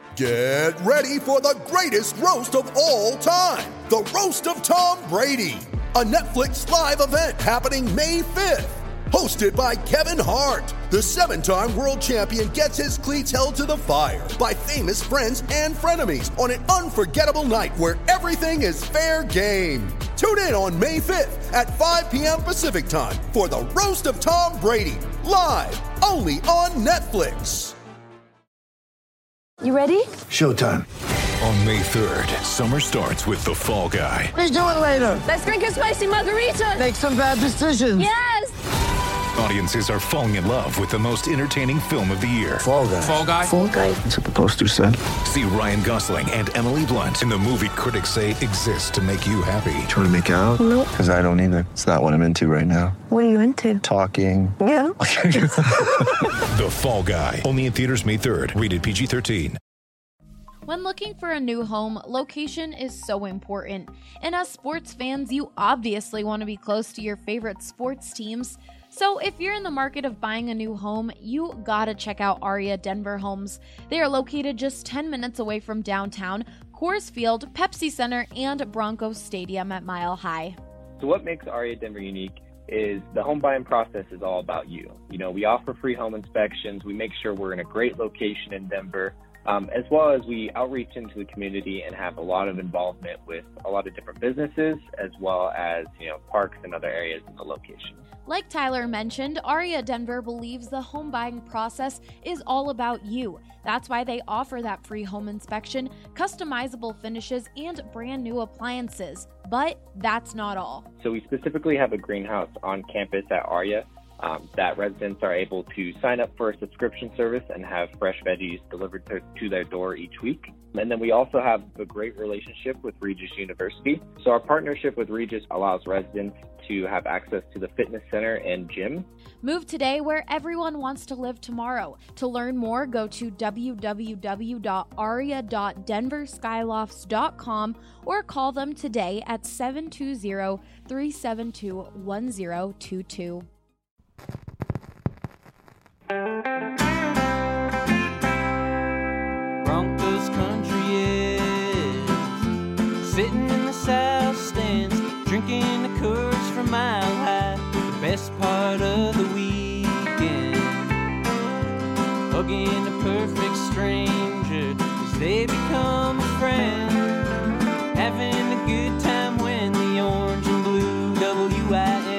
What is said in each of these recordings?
Get ready for the greatest roast of all time, the Roast of Tom Brady, a Netflix live event happening May 5th. Hosted by Kevin Hart, the 7-time world champion gets his cleats held to the fire by famous friends and frenemies on an unforgettable night where everything is fair game. Tune in on May 5th at 5 p.m. Pacific time for the Roast of Tom Brady, live only on Netflix. You ready? Showtime. On May 3rd, summer starts with The Fall Guy. Let's do it later. Let's drink a spicy margarita. Make some bad decisions. Yes! Audiences are falling in love with the most entertaining film of the year. Fall Guy. Fall Guy? Fall Guy. That's what the poster said. See Ryan Gosling and Emily Blunt in the movie critics say exists to make you happy. Trying to make it out? Nope. Because I don't either. It's not what I'm into right now. What are you into? Talking. Yeah. The Fall Guy. Only in theaters May 3rd. Rated PG-13. When looking for a new home, location is so important. And as sports fans, you obviously want to be close to your favorite sports teams. So if you're in the market of buying a new home, you gotta check out Aria Denver Homes. They are located just 10 minutes away from downtown, Coors Field, Pepsi Center, and Broncos Stadium at Mile High. So what makes Aria Denver unique is the home buying process is all about you. You know, we offer free home inspections. We make sure we're in a great location in Denver. As well as we outreach into the community and have a lot of involvement with a lot of different businesses, as well as, parks and other areas in the location. Like Tyler mentioned, Aria Denver believes the home buying process is all about you. That's why they offer that free home inspection, customizable finishes, and brand new appliances. But that's not all. So we specifically have a greenhouse on campus at Aria that residents are able to sign up for a subscription service and have fresh veggies delivered to their door each week. And then we also have a great relationship with Regis University. So our partnership with Regis allows residents to have access to the fitness center and gym. Move today where everyone wants to live tomorrow. To learn more, go to www.aria.denverskyloft's.com or call them today at 720-372-1022. Broncos country is sitting in the south stands, drinking the Coors from Mile High. The best part of the weekend, hugging a perfect stranger as they become a friend, having a good time when the orange and blue WIN.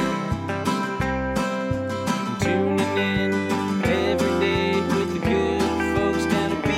Tuning in every day with the good folks down at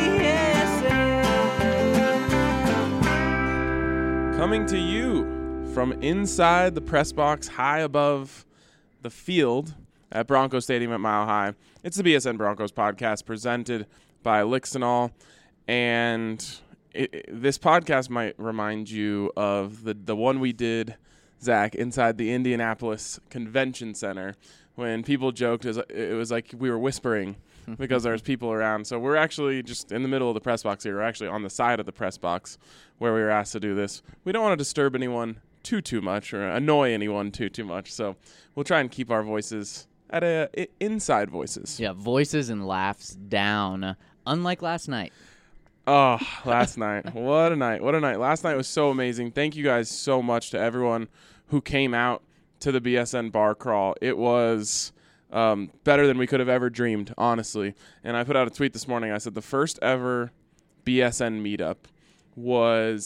BSN. Coming to you from inside the press box high above the field at Broncos Stadium at Mile High. It's the BSN Broncos podcast presented by Lixinol. And this podcast might remind you of the one we did, Zach, inside the Indianapolis Convention Center when people joked it was like we were whispering because there's people around. So we're actually just in the middle of the press box here. We're actually on the side of the press box where we were asked to do this. We don't want to disturb anyone too much or annoy anyone too much. So we'll try and keep our voices at inside voices. Yeah, voices and laughs down, unlike last night. Oh, last night. What a night. What a night. Last night was so amazing. Thank you guys so much to everyone who came out to the BSN bar crawl. It was better than we could have ever dreamed, honestly. And I put out a tweet this morning. I said the first ever BSN meetup was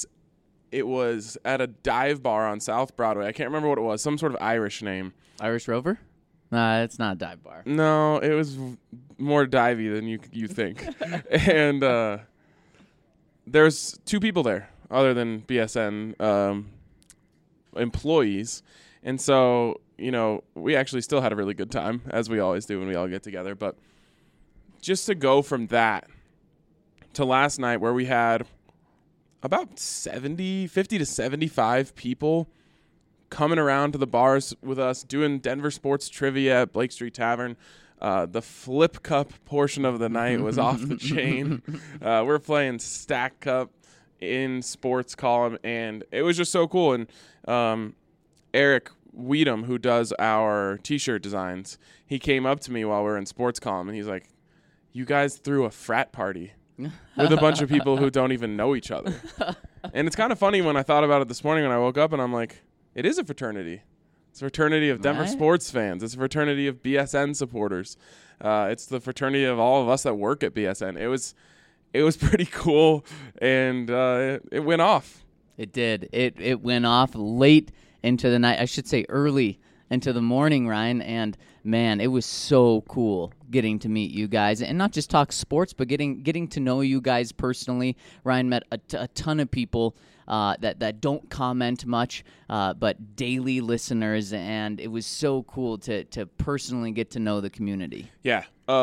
at a dive bar on South Broadway. I can't remember what it was. Some sort of Irish name. Irish Rover? It's not a dive bar. No, it was more divey than you think. And there's two people there other than BSN employees. And so, we actually still had a really good time, as we always do when we all get together. But just to go from that to last night where we had about 50 to 75 people coming around to the bars with us, doing Denver sports trivia at Blake Street Tavern. The Flip Cup portion of the night was off the chain. We're playing Stack Cup in sports column, and it was just so cool. And Eric Weedham, who does our T-shirt designs, he came up to me while we were in sports column, and he's like, "You guys threw a frat party with a bunch of people who don't even know each other. And it's kind of funny when I thought about it this morning when I woke up and I'm like, it is a fraternity. It's a fraternity of Denver sports fans. It's a fraternity of BSN supporters. It's the fraternity of all of us that work at BSN. It was pretty cool, and it went off. It did. It went off late into the night. I should say early into the morning, Ryan. And man, it was so cool getting to meet you guys, and not just talk sports, but getting to know you guys personally. Ryan met a ton of people that don't comment much, but daily listeners, and it was so cool to personally get to know the community. Yeah,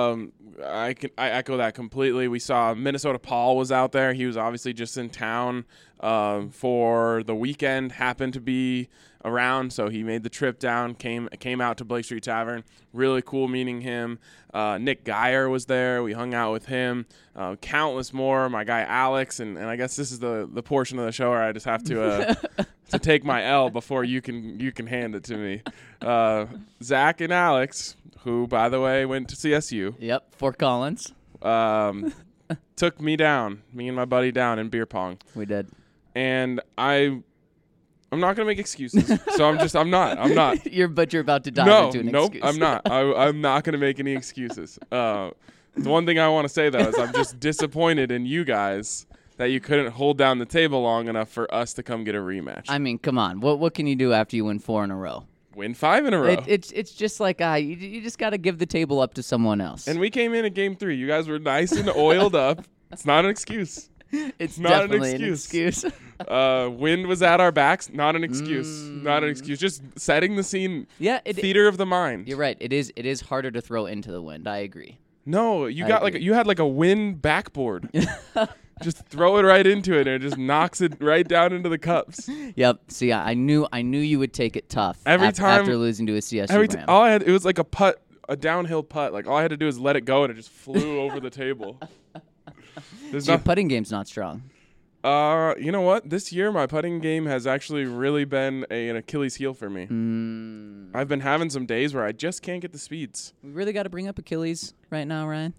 I echo that completely. We saw Minnesota Paul was out there. He was obviously just in town for the weekend, happened to be around, so he made the trip down, came out to Blake Street Tavern. Really cool meeting him. Nick Geyer was there. We hung out with him. Countless more. My guy Alex, and I guess this is the portion of the show where I just have to to take my L before you can hand it to me. Zach and Alex, who by the way went to CSU. Yep, Fort Collins. Took me and my buddy down in beer pong. We did. And I'm not going to make excuses. So I'm not. You're about to dive into an excuse. I'm not. I'm not going to make any excuses. The one thing I want to say, though, is I'm just disappointed in you guys that you couldn't hold down the table long enough for us to come get a rematch. I mean, come on. What can you do after you win 4 in a row? Win 5 in a row. It's just like you just got to give the table up to someone else. And we came in at game 3. You guys were nice and oiled up. It's not an excuse. It's not definitely an excuse. Wind was at our backs. Not an excuse. Not an excuse. Just setting the scene. Yeah, theater of the mind. You're right. It is harder to throw into the wind. I agree. No, you had like a wind backboard. Just throw it right into it, and it just knocks it right down into the cups. Yep. See, I knew you would take it tough after losing to a CSU. All I had, it was like a downhill putt. Like all I had to do was let it go, and it just flew over the table. Your putting game's not strong. You know what? This year, my putting game has actually really been an Achilles heel for me. I've been having some days where I just can't get the speeds. We really got to bring up Achilles right now, Ryan.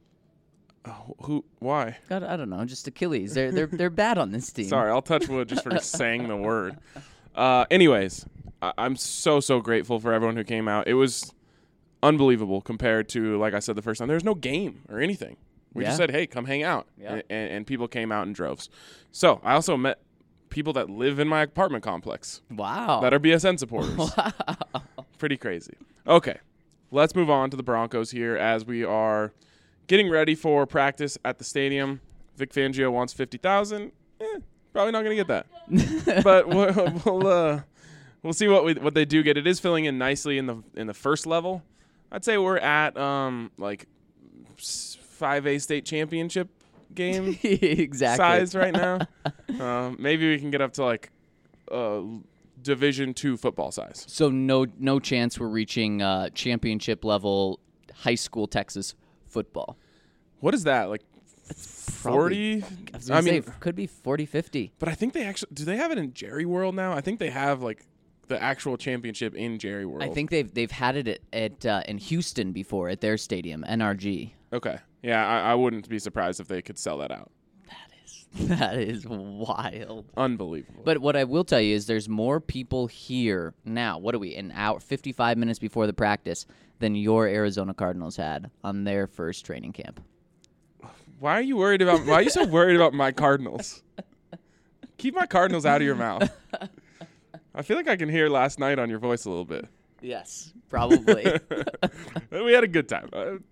Who? Why? God, I don't know. Just Achilles. They're bad on this team. Sorry, I'll touch wood just for saying the word. Anyways, I'm so grateful for everyone who came out. It was unbelievable compared to, like I said the first time. There was no game or anything. We just said, hey, come hang out. Yeah. And people came out in droves. So I also met people that live in my apartment complex. Wow. That are BSN supporters. Wow. Pretty crazy. Okay, let's move on to the Broncos here as we are getting ready for practice at the stadium. Vic Fangio wants 50,000. Probably not going to get that. But we'll see what they do get. It is filling in nicely in the first level. I'd say we're at like 5A state championship game exactly size right now. Maybe we can get up to like Division II football size. So no chance we're reaching championship level high school Texas football. What is that, like 40? I mean, it could be 40, 50. But I think do they have it in Jerry World now? I think they have like the actual championship in Jerry World. I think they've had it at in Houston before at their stadium, NRG. Okay. Yeah, I wouldn't be surprised if they could sell that out. That is wild. Unbelievable. But what I will tell you is there's more people here now. What are we, an hour, 55 minutes before the practice than your Arizona Cardinals had on their first training camp. Why are you so worried about my Cardinals? Keep my Cardinals out of your mouth. I feel like I can hear last night on your voice a little bit. Yes, probably. We had a good time.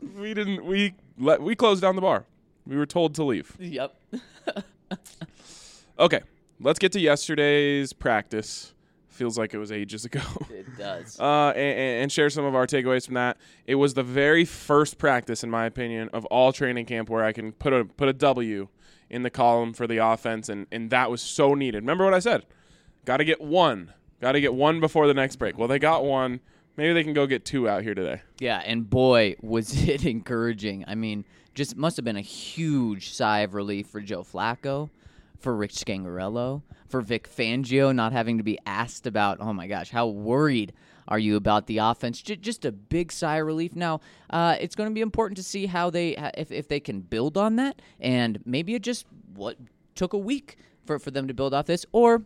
We closed down the bar. We were told to leave. Yep. Okay, let's get to yesterday's practice. Feels like it was ages ago. It does. And share some of our takeaways from that. It was the very first practice, in my opinion, of all training camp where I can put a W in the column for the offense, and that was so needed. Remember what I said? Got to get one. Got to get one before the next break. Well, they got one. Maybe they can go get 2 out here today. Yeah, and boy, was it encouraging. I mean, just must have been a huge sigh of relief for Joe Flacco, for Rich Scangarello, for Vic Fangio not having to be asked about, oh my gosh, how worried Are you about the offense? Just a big sigh of relief. Now, it's going to be important to see how if they can build on that, and maybe it just took a week for them to build off this, or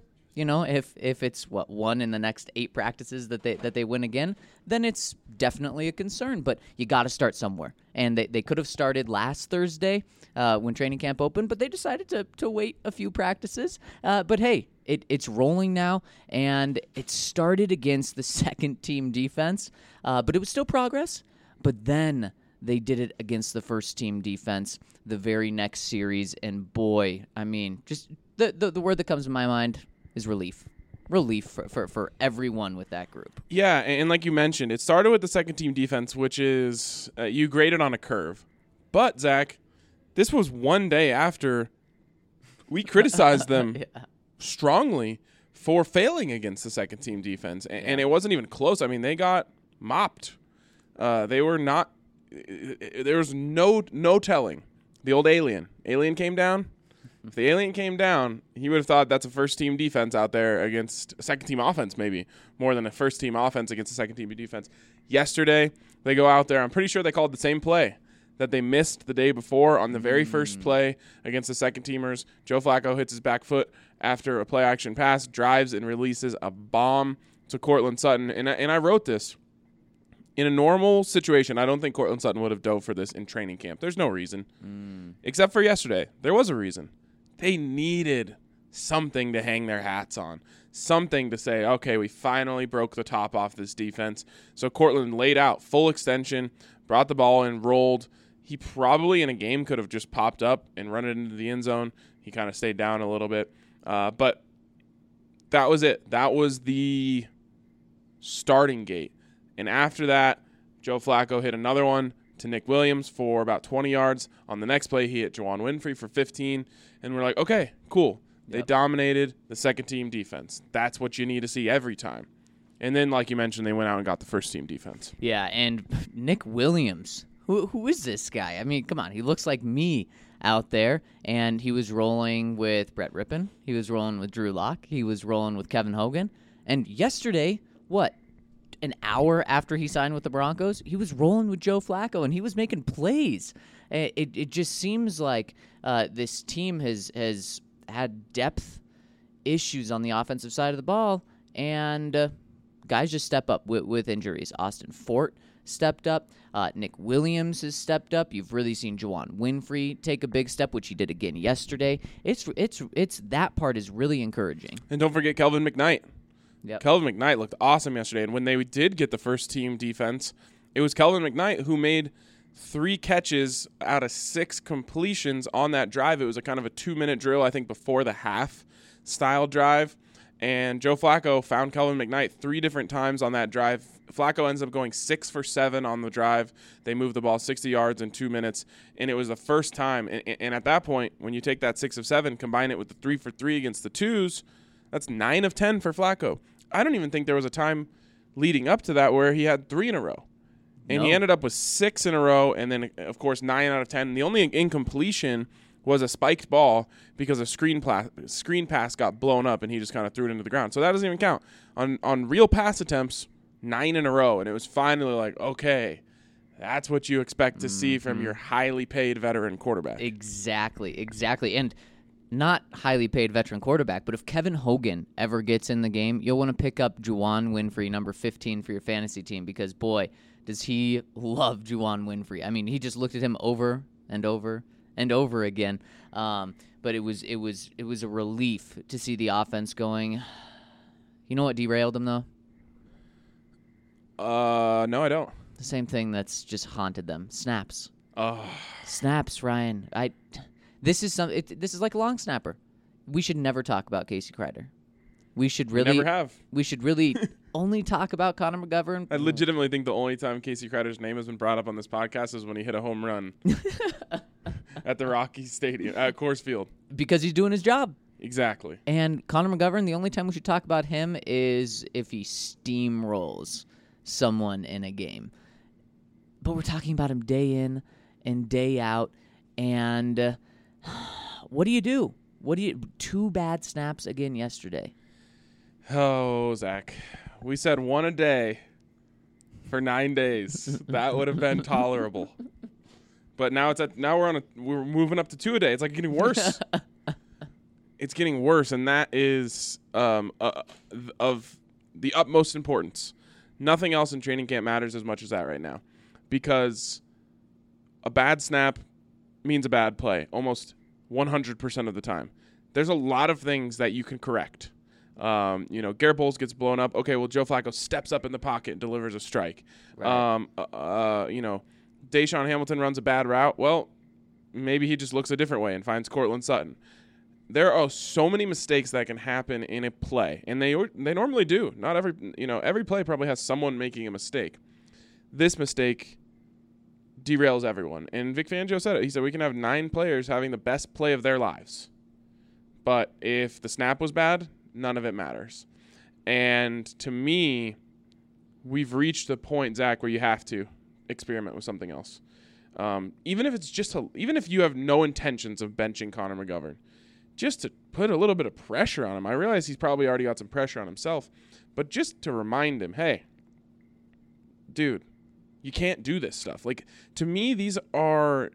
if it's one in the next 8 practices that they win again, then it's definitely a concern. But you got to start somewhere, and they could have started last Thursday when training camp opened, but they decided to wait a few practices. But hey, it's rolling now, and it started against the second team defense, but it was still progress. But then they did it against the first team defense the very next series, and boy, I mean, just the word that comes to my mind is relief. Relief for everyone with that group. Yeah, and like you mentioned, it started with the second team defense, which is you graded on a curve. But, Zach, this was one day after we criticized them strongly for failing against the second team defense. And it wasn't even close. I mean, they got mopped. They were not – there was no telling. The old alien. Alien came down. If the alien came down, he would have thought that's a first-team defense out there against a second-team offense, maybe, more than a first-team offense against a second-team defense. Yesterday, they go out there. I'm pretty sure they called the same play that they missed the day before on the very first play against the second-teamers. Joe Flacco hits his back foot after a play-action pass, drives and releases a bomb to Courtland Sutton. And I wrote this. In a normal situation, I don't think Courtland Sutton would have dove for this in training camp. There's no reason. Except for yesterday. There was a reason. They needed something to hang their hats on, something to say, okay, we finally broke the top off this defense. So Courtland laid out full extension, brought the ball in, rolled. He probably in a game could have just popped up and run it into the end zone. He kind of stayed down a little bit. But that was it. That was the starting gate. And after that, Joe Flacco hit another one to Nick Williams for about 20 yards. On the next play, he hit Juwan Winfrey for 15. And we're like, okay, cool. They dominated the second-team defense. That's what you need to see every time. And then, like you mentioned, they went out and got the first-team defense. Yeah, and Nick Williams, who is this guy? I mean, come on. He looks like me out there. And he was rolling with Brett Rippon. He was rolling with Drew Lock. He was rolling with Kevin Hogan. And yesterday, an hour after he signed with the Broncos, he was rolling with Joe Flacco, and he was making plays. It just seems like this team has had depth issues on the offensive side of the ball, and guys just step up with injuries. Austin Fort stepped up. Nick Williams has stepped up. You've really seen Juwan Winfrey take a big step, which he did again yesterday. It's that part is really encouraging. And don't forget Kelvin McKnight. Yep. Kelvin McKnight looked awesome yesterday, and when they did get the first-team defense, it was Kelvin McKnight who made 3 catches out of 6 completions on that drive. It was a kind of a 2-minute drill, I think, before the half-style drive, and Joe Flacco found Kelvin McKnight 3 different times on that drive. Flacco ends up going 6 for 7 on the drive. They moved the ball 60 yards in 2 minutes, and it was the first time. And at that point, when you take that 6 of 7, combine it with the 3 for 3 against the 2s, that's 9 of 10 for Flacco. I don't even think there was a time leading up to that where he had 3 in a row. And he ended up with 6 in a row, and then, of course, 9 out of 10. And the only incompletion was a spiked ball because a screen pass got blown up, and he just kind of threw it into the ground. So that doesn't even count. On real pass attempts, 9 in a row. And it was finally like, okay, that's what you expect to see from your highly paid veteran quarterback. Exactly. And not highly paid veteran quarterback, but if Kevin Hogan ever gets in the game, you'll want to pick up Juwan Winfrey, number 15, for your fantasy team, because, boy, does he love Juwan Winfrey. I mean, he just looked at him over and over and over again. But it was a relief to see the offense going. You know what derailed him, though? No, I don't. The same thing that's just haunted them. Snaps. Oh. Snaps, Ryan. This is like a long snapper. We should never talk about Casey Kreider. We should really never have. We should really only talk about Connor McGovern. I legitimately think the only time Casey Kreider's name has been brought up on this podcast is when he hit a home run at the Rocky Stadium at Coors Field. Because he's doing his job. Exactly. And Connor McGovern, the only time we should talk about him is if he steamrolls someone in a game. But we're talking about him day in and day out, and what do you do? 2 bad snaps again yesterday. Oh, Zach. we said one a day for 9 days. That would have been tolerable. But now we're moving up to 2 a day. It's like getting worse. It's getting worse, and that is of the utmost importance. Nothing else in training camp matters as much as that right now, because a bad snap means a bad play almost 100% of the time. There's a lot of things that you can correct. Garrett Bowles gets blown up. Okay, well, Joe Flacco steps up in the pocket and delivers a strike. Right. Deshaun Hamilton runs a bad route. Well, maybe he just looks a different way and finds Cortland Sutton. There are so many mistakes that can happen in a play, and they normally do. Not every play probably has someone making a mistake. This mistake derails everyone. And Vic Fangio said it. He said we can have 9 players having the best play of their lives. But if the snap was bad, none of it matters. And to me, we've reached the point, Zach, where you have to experiment with something else. Even if you have no intentions of benching Connor McGovern, just to put a little bit of pressure on him. I realize he's probably already got some pressure on himself, but just to remind him, hey, dude, you can't do this stuff. Like, to me, these aren't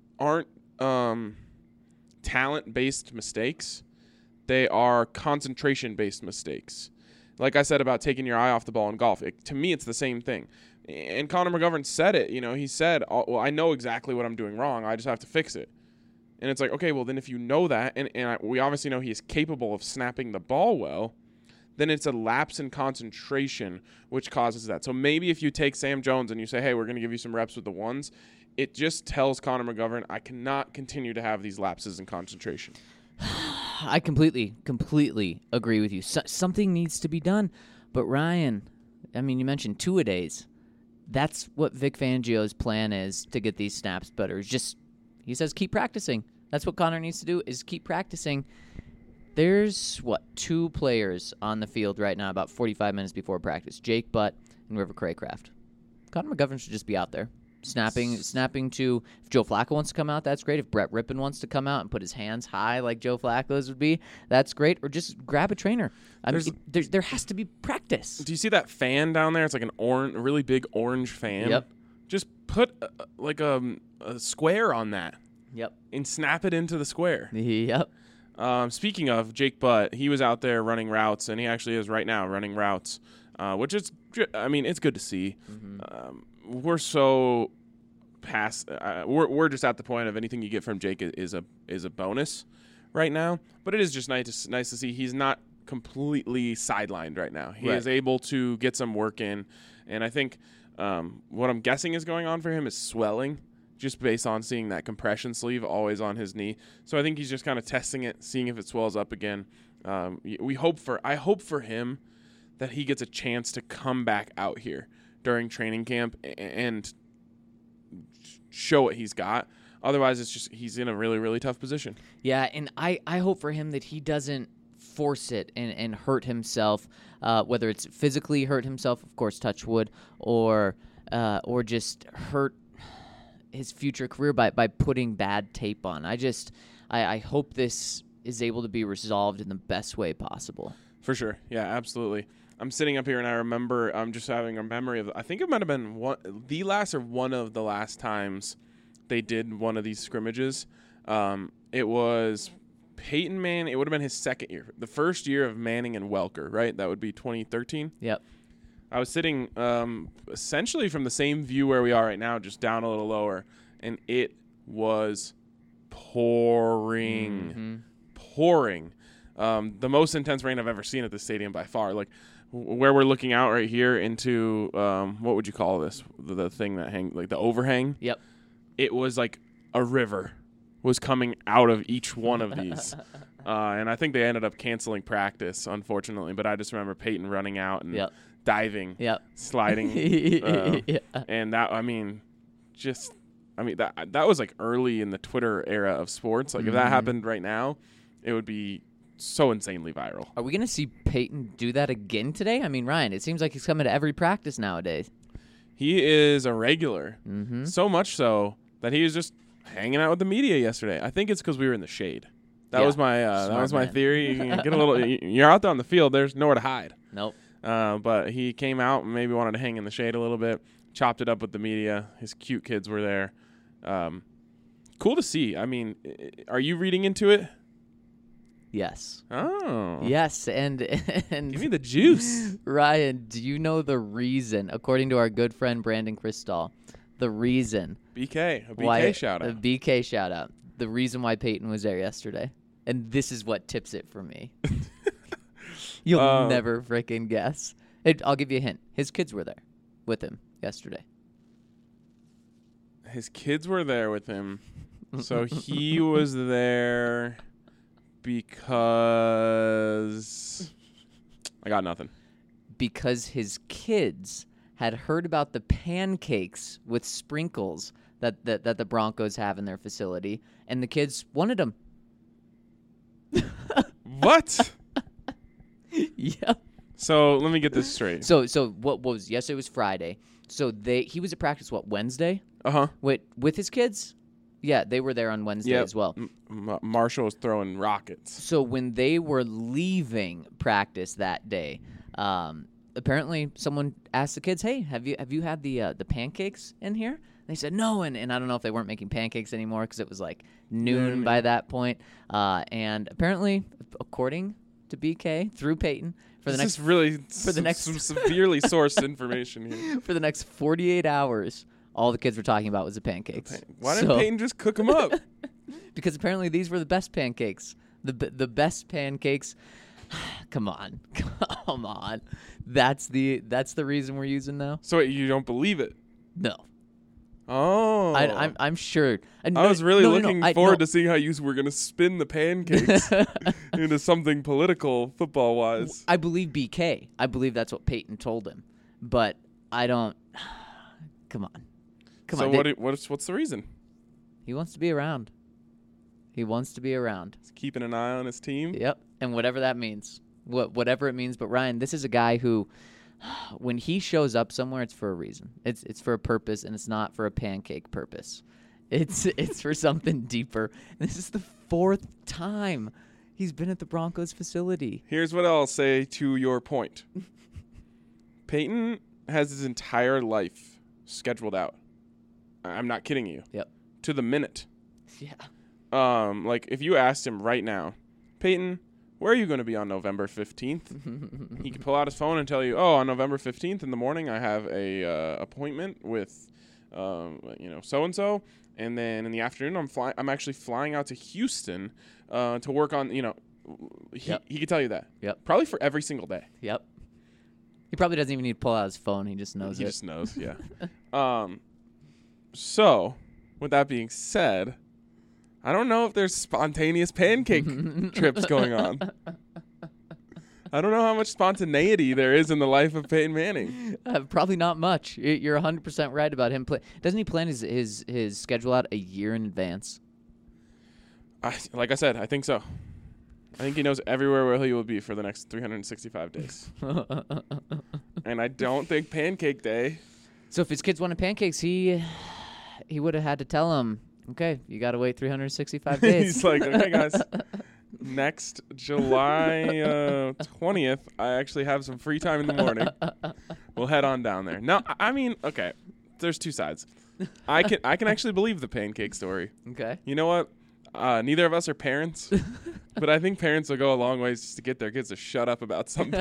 talent-based mistakes. They are concentration-based mistakes. Like I said about taking your eye off the ball in golf, to me, it's the same thing. And Connor McGovern said it. He said, well, I know exactly what I'm doing wrong. I just have to fix it. And it's like, okay, well, then if you know that, and we obviously know he is capable of snapping the ball well, then it's a lapse in concentration which causes that. So maybe if you take Sam Jones and you say, hey, we're going to give you some reps with the ones, it just tells Connor McGovern, I cannot continue to have these lapses in concentration. I completely agree with you. Something needs to be done. But Ryan, I mean, you mentioned 2-a-days. That's what Vic Fangio's plan is to get these snaps better. He says keep practicing. That's what Connor needs to do, is keep practicing. There's, 2 players on the field right now about 45 minutes before practice, Jake Butt and River Craycraft. Connor McGovern should just be out there. Snapping to, if Joe Flacco wants to come out, that's great. If Brett Rippon wants to come out and put his hands high like Joe Flacco's would be, that's great. Or just grab a trainer. There has to be practice. Do you see that fan down there? It's like a really big orange fan. Yep. Just put a square on that. Yep. And snap it into the square. Yep. Speaking of Jake Butt, he was out there running routes, and he actually is right now running routes, which is, it's good to see. Mm-hmm. We're so past. We're just at the point of anything you get from Jake is a bonus right now. But it is just nice to see he's not completely sidelined right now. He is able to get some work in, and I think what I'm guessing is going on for him is swelling, just based on seeing that compression sleeve always on his knee. So I think he's just kind of testing it, seeing if it swells up again. I hope for him that he gets a chance to come back out here during training camp and show what he's got. Otherwise, it's just he's in a really, really tough position. Yeah, and I hope for him that he doesn't force it and hurt himself, whether it's physically hurt himself, of course, touch wood, or just hurt his future career by putting bad tape on. I hope this is able to be resolved in the best way possible. For sure. Yeah, absolutely. I'm sitting up here and I remember I'm just having a memory of, I think it might have been one of the last times they did one of these scrimmages. It was Peyton Manning. It would have been his second year. The first year of Manning and Welker, right? That would be 2013. Yep. I was sitting essentially from the same view where we are right now, just down a little lower, and it was pouring. The most intense rain I've ever seen at the stadium by far. Like where we're looking out right here into what would you call this? The thing that hangs, like the overhang. Yep. It was like a river was coming out of each one of these. And I think they ended up canceling practice, unfortunately. But I just remember Peyton running out and diving, sliding. And that, that was like early in the Twitter era of sports. Like if that happened right now, it would be so insanely viral. Are we going to see Peyton do that again today? I mean, Ryan, it seems like he's coming to every practice nowadays. He is a regular. Mm-hmm. So much so that he was just hanging out with the media yesterday. I think it's because we were in the shade. That was my theory. You can get a little. You're out there on the field. There's nowhere to hide. Nope. But he came out and maybe wanted to hang in the shade a little bit, chopped it up with the media. His cute kids were there. Cool to see. I mean, are you reading into it? Yes. Oh. Yes, and give me the juice. Ryan, do you know the reason, according to our good friend Brandon Cristal, the reason a BK shout out. A BK shout out. The reason why Peyton was there yesterday. And this is what tips it for me. You'll never freaking guess. I'll give you a hint. His kids were there with him yesterday. His kids were there with him. So he was there because I got nothing. Because his kids had heard about the pancakes with sprinkles that the Broncos have in their facility, and the kids wanted them. What? Yep. So let me get this straight. So what was yesterday was Friday. So he was at practice Wednesday? Uh-huh. With his kids? Yeah, they were there on Wednesday as well. Marshall was throwing rockets. So when they were leaving practice that day, apparently someone asked the kids, "Hey, have you had the pancakes in here?" And they said no, and I don't know if they weren't making pancakes anymore because it was like noon by that point. And apparently, according to BK through Peyton, Some severely sourced information here. For the next 48 hours, all the kids were talking about was the pancakes. Why didn't Peyton just cook them up? Because apparently these were the best pancakes. The best pancakes. Come on. That's the reason we're using now. So wait, you don't believe it? No. Oh. I'm sure. I was really looking forward to seeing how you were going to spin the pancakes into something political, football-wise. I believe BK. I believe that's what Peyton told him. But I don't. Come on. So what's the reason? He wants to be around. He's keeping an eye on his team? Yep. And whatever that means. Whatever it means. But Ryan, this is a guy who, when he shows up somewhere, it's for a reason. It's for a purpose, and it's not for a pancake purpose. It's for something deeper. And this is the 4th time he's been at the Broncos facility. Here's what I'll say to your point. Peyton has his entire life scheduled out. I'm not kidding you. Yep. To the minute. Yeah. Like if you asked him right now, Peyton, where are you going to be on November 15th? He can pull out his phone and tell you, on November 15th in the morning, I have a appointment with, so-and-so. And then in the afternoon, I'm actually flying out to Houston to work on, he could tell you that. Yep. Probably for every single day. Yep. He probably doesn't even need to pull out his phone. He just knows He just knows, yeah. So, with that being said, I don't know if there's spontaneous pancake trips going on. I don't know how much spontaneity there is in the life of Peyton Manning. Probably not much. You're 100% right about him. Doesn't he plan his schedule out a year in advance? Like I said, I think so. I think he knows everywhere where he will be for the next 365 days. And I don't think Pancake Day. So if his kids wanted pancakes, he would have had to tell them, okay, you got to wait 365 days. He's like, okay, guys, next July 20th, I actually have some free time in the morning. We'll head on down there. No, I mean, okay, there's two sides. I can actually believe the pancake story. Okay. You know what? Neither of us are parents, but I think parents will go a long ways just to get their kids to shut up about something.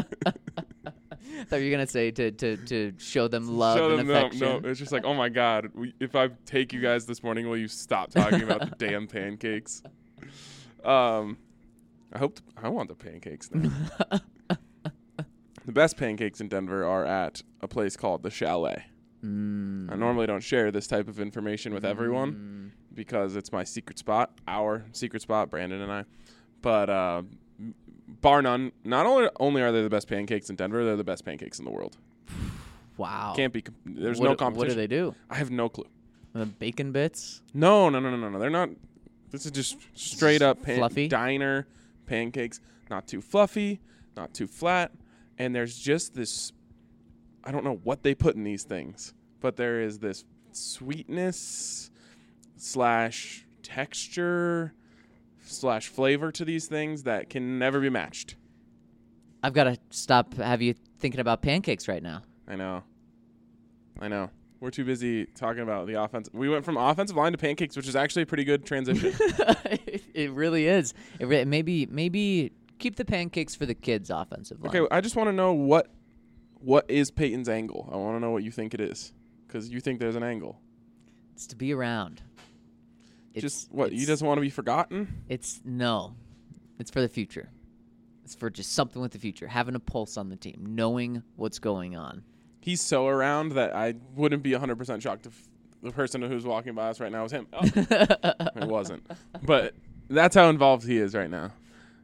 I thought you were going to say to show them love and affection. No, it's just like, oh my God, if I take you guys this morning, will you stop talking about the damn pancakes? I want the pancakes now. The best pancakes in Denver are at a place called the Chalet. I normally don't share this type of information with everyone because it's my secret spot, our secret spot, Brandon and I. But bar none, not only are they the best pancakes in Denver, they're the best pancakes in the world. Wow. Can't be. There's no competition. What do they do? I have no clue. The bacon bits? No. They're not. This is just straight up fluffy diner pancakes. Not too fluffy, not too flat. And there's just this, I don't know what they put in these things, but there is this sweetness / texture / flavor to these things that can never be matched. I've got to have you thinking about pancakes right now. I know. We're too busy talking about the offense. We went from offensive line to pancakes, which is actually a pretty good transition. It really is. Maybe keep the pancakes for the kids' offensive line. Okay, I just want to know what is Peyton's angle. I want to know what you think it is, because you think there's an angle. It's to be around. He doesn't want to be forgotten? It's for the future. It's for just something with the future, having a pulse on the team, knowing what's going on. He's so around that I wouldn't be 100% shocked if the person who's walking by us right now was him. Oh. It wasn't. But that's how involved he is right now.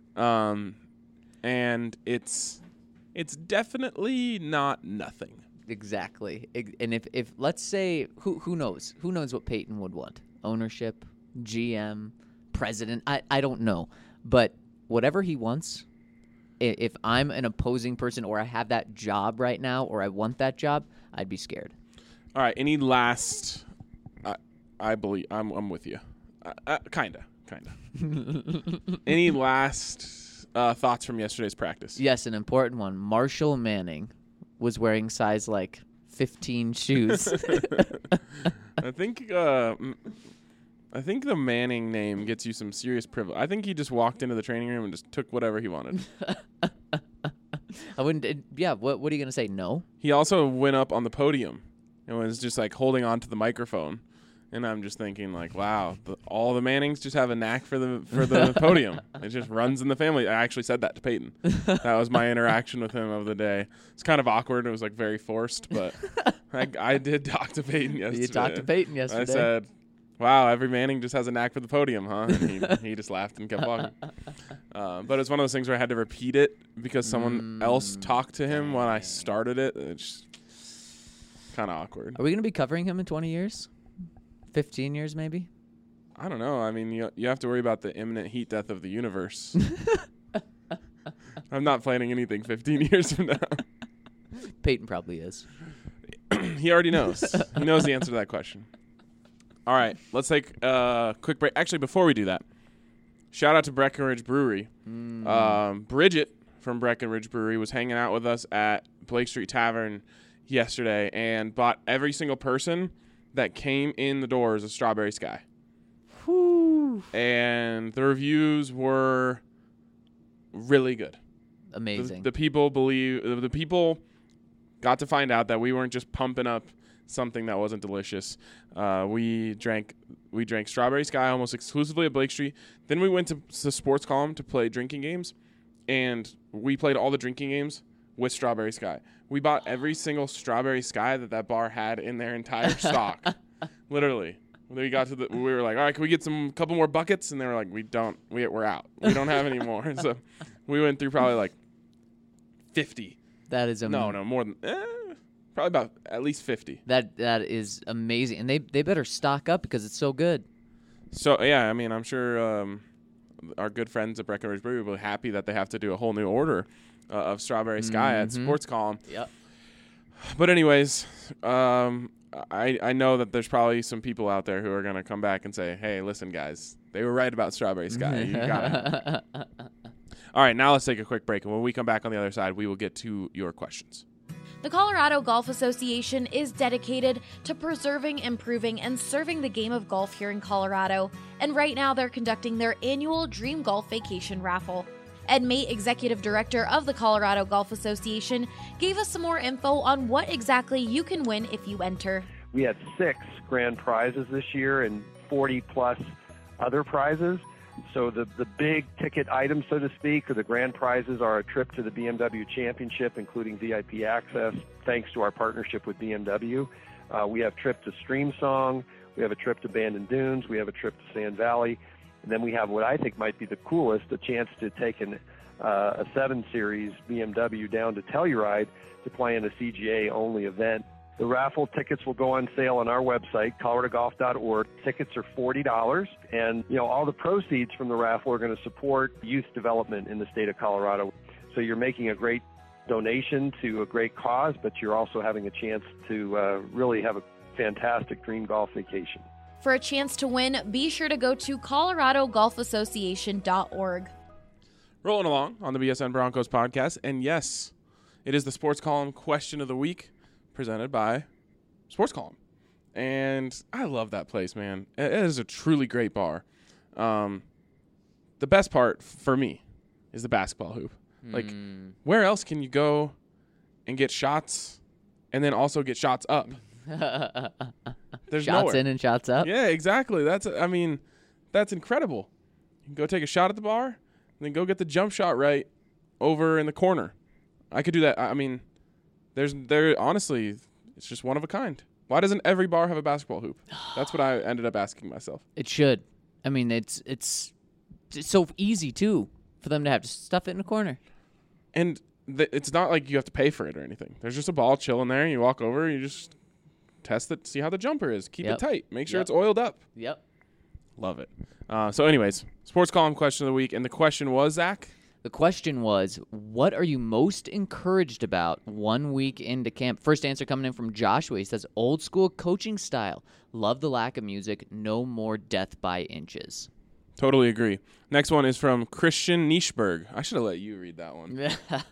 And it's definitely not nothing. Exactly. And if let's say, who knows? Who knows what Peyton would want? Ownership, GM, president? I don't know. But whatever he wants, if I'm an opposing person or I have that job right now or I want that job, I'd be scared. All right. Any last? I believe I'm with you. Kinda. Any last thoughts from yesterday's practice? Yes, an important one. Marshall Manning was wearing size 15 shoes. I think the Manning name gets you some serious privilege. I think he just walked into the training room and just took whatever he wanted. I wouldn't. Yeah. What are you gonna say? No. He also went up on the podium and was just holding on to the microphone, and I'm just thinking wow, all the Mannings just have a knack for the podium. It just runs in the family. I actually said that to Peyton. That was my interaction with him of the day. It's kind of awkward. It was very forced, but I did talk to Peyton yesterday. You talked to Peyton yesterday. I said, wow, every Manning just has a knack for the podium, huh? And he just laughed and kept walking. But it's one of those things where I had to repeat it because someone else talked to him when I started it. It's kind of awkward. Are we going to be covering him in 20 years? 15 years, maybe? I don't know. I mean, you have to worry about the imminent heat death of the universe. I'm not planning anything 15 years from now. Peyton probably is. He already knows. He knows the answer to that question. All right, let's take a quick break. Actually, before we do that, shout out to Breckenridge Brewery. Bridget from Breckenridge Brewery was hanging out with us at Blake Street Tavern yesterday and bought every single person that came in the doors a Strawberry Sky. Whew. And the reviews were really good. Amazing. The people got to find out that we weren't just pumping up something that wasn't delicious. We drank Strawberry Sky almost exclusively at Blake Street. Then we went to the sports column to play drinking games, and we played all the drinking games with Strawberry Sky. We bought every single Strawberry Sky that bar had in their entire stock. Literally. We were like, all right, can we get couple more buckets? And they were like, we're out. We don't have any more. So we went through probably 50. That is amazing. No, more than probably about at least 50. That is amazing, and they better stock up because it's so good. So yeah, I mean, I'm sure our good friends at Breckenridge Brewery will be happy that they have to do a whole new order of Strawberry Sky at Sports Column. Yep. But anyways, I know that there's probably some people out there who are gonna come back and say, "Hey, listen, guys, they were right about Strawberry Sky. You got it." All right, now let's take a quick break, and when we come back on the other side, we will get to your questions. The Colorado Golf Association is dedicated to preserving, improving, and serving the game of golf here in Colorado. And right now, they're conducting their annual Dream Golf Vacation Raffle. Ed Mate, Executive Director of the Colorado Golf Association, gave us some more info on what exactly you can win if you enter. We had 6 grand prizes this year and 40-plus other prizes. So the big ticket items, so to speak, or the grand prizes are a trip to the BMW Championship, including VIP access, thanks to our partnership with BMW. We have a trip to Streamsong. We have a trip to Bandon Dunes. We have a trip to Sand Valley. And then we have what I think might be the coolest, a chance to take a 7 Series BMW down to Telluride to play in a CGA-only event. The raffle tickets will go on sale on our website, coloradogolf.org. Tickets are $40, and all the proceeds from the raffle are going to support youth development in the state of Colorado. So you're making a great donation to a great cause, but you're also having a chance to really have a fantastic dream golf vacation. For a chance to win, be sure to go to coloradogolfassociation.org. Rolling along on the BSN Broncos podcast. And yes, it is the Sports Column question of the week presented by Sports Column. And I love that place, man. It is a truly great bar. The best part for me is the basketball hoop. Like, where else can you go and get shots and then also get shots up? There's shots nowhere. in and shots up. Yeah, exactly. That's incredible. You can go take a shot at the bar and then go get the jump shot right over in the corner. I could do that. I mean, there honestly, it's just one of a kind. Why doesn't every bar have a basketball hoop? That's what I ended up asking myself. It should. I mean, it's so easy too for them to have to stuff it in a corner. And it's not like you have to pay for it or anything. There's just a ball chilling there. You walk over, you just test it, see how the jumper is. Keep it tight. Make sure it's oiled up. Yep. Love it. So anyways, Sports Column question of the week. And the question was, Zach? The question was, what are you most encouraged about 1 week into camp? First answer coming in from Joshua. He says, old school coaching style. Love the lack of music. No more death by inches. Totally agree. Next one is from Christian Nischberg. I should have let you read that one.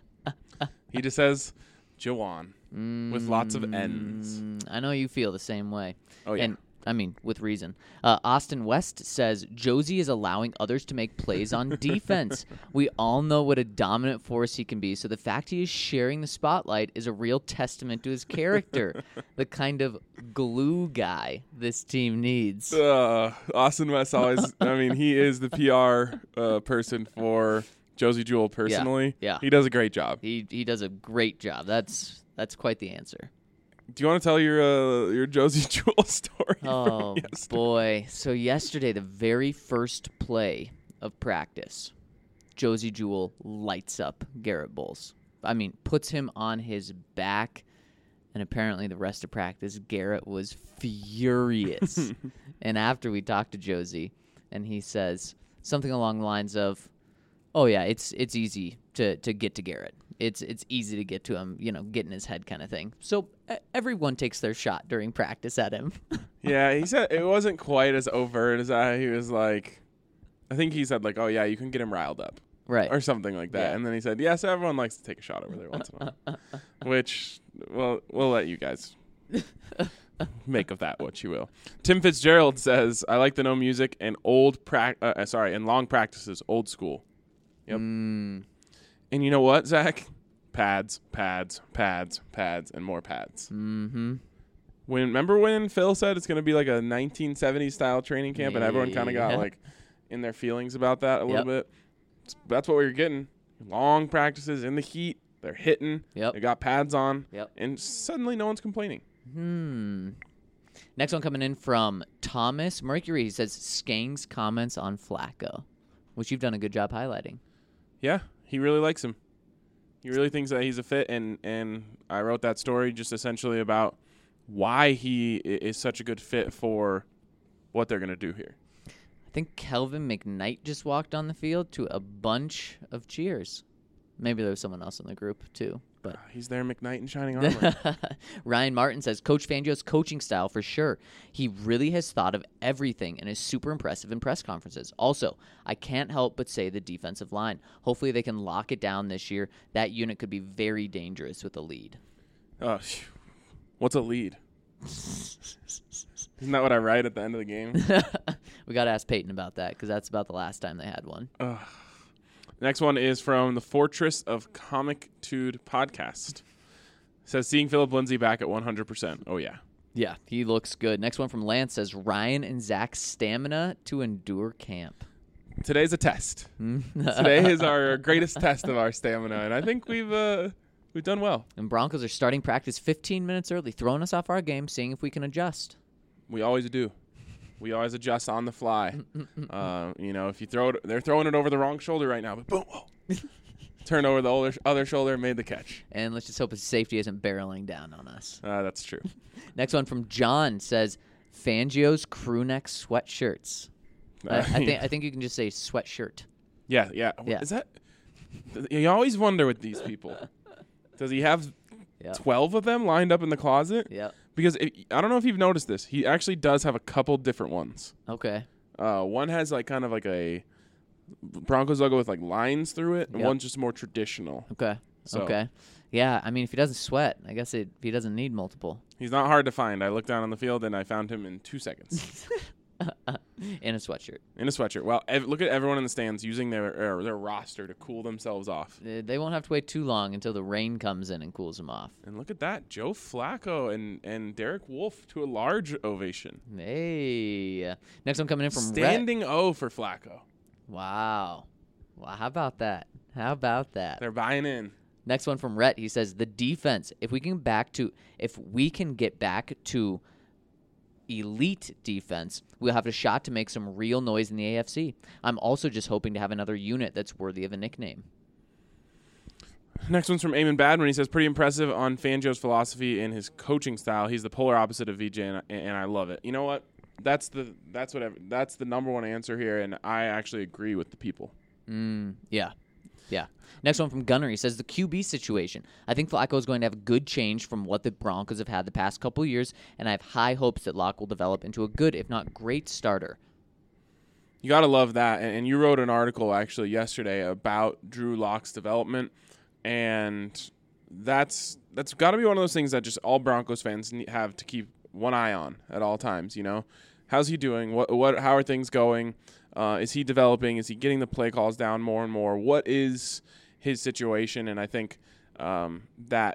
He just says, Jawan, with lots of N's. I know you feel the same way. Oh, yeah. And, I mean, with reason. Austin West says, Josie is allowing others to make plays on defense. We all know what a dominant force he can be, so the fact he is sharing the spotlight is a real testament to his character, the kind of glue guy this team needs. Austin West always, I mean, he is the PR person for Josie Jewell personally. Yeah. He does a great job. He does a great job. That's quite the answer. Do you want to tell your Josie Jewell story? Oh, boy. So yesterday, the very first play of practice, Josie Jewell lights up Garrett Bowles. I mean, puts him on his back, and apparently the rest of practice, Garrett was furious. And after we talked to Josie, and he says something along the lines of, oh, yeah, it's easy to get to Garrett. It's easy to get to him, get in his head kind of thing. So everyone takes their shot during practice at him. Yeah, he said it wasn't quite as overt as that. He was like, I think he said like, oh, yeah, you can get him riled up. Right. Or something like that. Yeah. And then he said, yes, everyone likes to take a shot over there once in a while. Which, well, we'll let you guys make of that what you will. Tim Fitzgerald says, I like the no music and and long practices, old school. Yep. And you know what, Zach? Pads, and more pads. Mm-hmm. Remember when Phil said it's going to be like a 1970s style training camp, and everyone kind of got like in their feelings about that a little bit? That's what we were getting. Long practices in the heat. They're hitting. Yep. They got pads on. Yep. And suddenly no one's complaining. Next one coming in from Thomas Mercury. He says, Skang's comments on Flacco, which you've done a good job highlighting. Yeah, he really likes him. He really thinks that he's a fit, and I wrote that story just essentially about why he is such a good fit for what they're going to do here. I think Kelvin McKnight just walked on the field to a bunch of cheers. Maybe there was someone else in the group, too. But he's there, McKnight in shining armor. Ryan Martin says, Coach Fangio's coaching style for sure. He really has thought of everything and is super impressive in press conferences. Also, I can't help but say the defensive line. Hopefully they can lock it down this year. That unit could be very dangerous with a lead. What's a lead? Isn't that what I write at the end of the game? We got to ask Peyton about that because that's about the last time they had one. Next one is from the Fortress of Comictude podcast. It says, seeing Philip Lindsay back at 100%. Oh, yeah. Yeah, he looks good. Next one from Lance says, Ryan and Zach's stamina to endure camp. Today's a test. Today is our greatest test of our stamina, and I think we've done well. And Broncos are starting practice 15 minutes early, throwing us off our game, seeing if we can adjust. We always do. We always adjust on the fly. If you throw it, they're throwing it over the wrong shoulder right now, but boom, whoa. Turn over the other shoulder, made the catch. And let's just hope his safety isn't barreling down on us. That's true. Next one from John says, Fangio's crew neck sweatshirts. I think you can just say sweatshirt. Yeah. Is that? You always wonder with these people. Does he have 12 of them lined up in the closet? Yeah. Because I don't know if you've noticed this. He actually does have a couple different ones. Okay. One has like kind of like Broncos logo with like lines through it, and Yep. one's just more traditional. Okay. So- Okay. Yeah, I mean, if he doesn't sweat, I guess he doesn't need multiple. He's not hard to find. I looked down on the field and I found him in 2 seconds In a sweatshirt. in a sweatshirt. Well, look at everyone in the stands using their roster to cool themselves off. They won't have to wait too long until the rain comes in and cools them off. And look at that, Joe Flacco and Derek Wolfe to a large ovation. Hey. Next one coming in from Rhett. Standing O for Flacco. Wow. Well, how about that? How about that? They're buying in. Next one from Rhett. He says the defense. If we can get back to elite defense, we'll have a shot to make some real noise in the AFC. I'm also just hoping to have another unit that's worthy of a nickname. Next one's from Eamon Badman. He says, pretty impressive on Fangio's philosophy and his coaching style. He's the polar opposite of VJ, and I love it. You know what? That's the number one answer here, and I actually agree with the people. Yeah. Next one from Gunner. He says the QB situation. I think Flacco is going to have a good change from what the Broncos have had the past couple years, and I have high hopes that Locke will develop into a good, if not great, starter. You got to love that. And you wrote an article actually yesterday about Drew Locke's development, and that's got to be one of those things that just all Broncos fans have to keep one eye on at all times. You know, how's he doing? How are things going? Is he developing? Is he getting the play calls down more and more? What is his situation? And I think that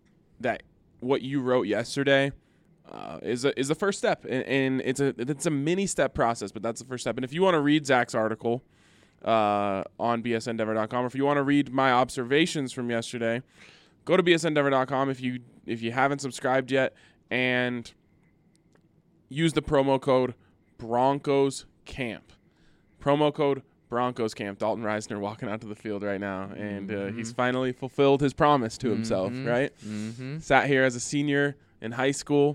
what you wrote yesterday is the first step, and it's a mini step process, but that's the first step. And if you want to read Zach's article on bsndenver.com, or if you want to read my observations from yesterday, go to bsndenver.com if you haven't subscribed yet, and use the promo code Broncos Camp. Promo code Broncos Camp. Dalton Reisner walking out to the field right now, and he's finally fulfilled his promise to himself, right? Sat here as a senior in high school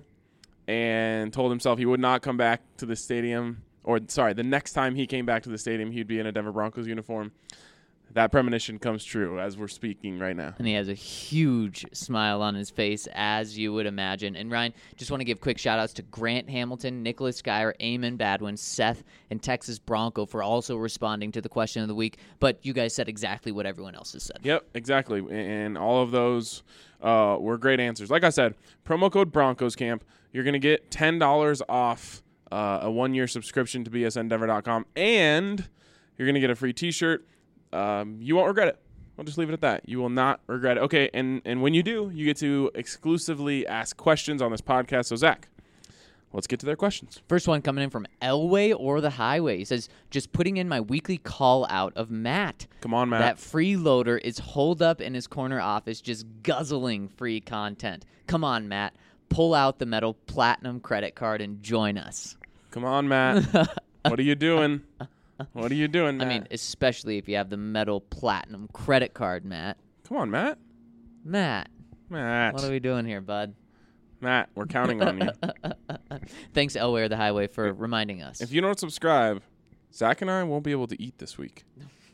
and told himself he would not come back to the stadium, the next time he came back to the stadium, he'd be in a Denver Broncos uniform. That premonition comes true as we're speaking right now. And he has a huge smile on his face, as you would imagine. And Ryan, just want to give quick shout-outs to Grant Hamilton, Nicholas Geyer, Eamon Badwin, Seth, and Texas Bronco for also responding to the question of the week. But you guys said exactly what everyone else has said. Yep, exactly. And all of those were great answers. Like I said, promo code Broncos Camp. You're going to get $10 off a 1-year subscription to bsndenver.com, and you're going to get a free T-shirt. You won't regret it. I'll just leave it at that. You will not regret it. Okay, and when you do, you get to exclusively ask questions on this podcast. So, Zach, let's get to their questions. First one coming in from Elway or the Highway. He says, just putting in my weekly call out of Matt. Come on, Matt. That freeloader is holed up in his corner office just guzzling free content. Come on, Matt. Pull out the Metal Platinum credit card and join us. Come on, Matt. What are you doing? What are you doing, Matt? I mean, especially if you have the Metal Platinum credit card, Matt. Come on, Matt. Matt. Matt. What are we doing here, bud? Matt, we're counting on you. Thanks, Elway or the Highway, for reminding us. If you don't subscribe, Zach and I won't be able to eat this week.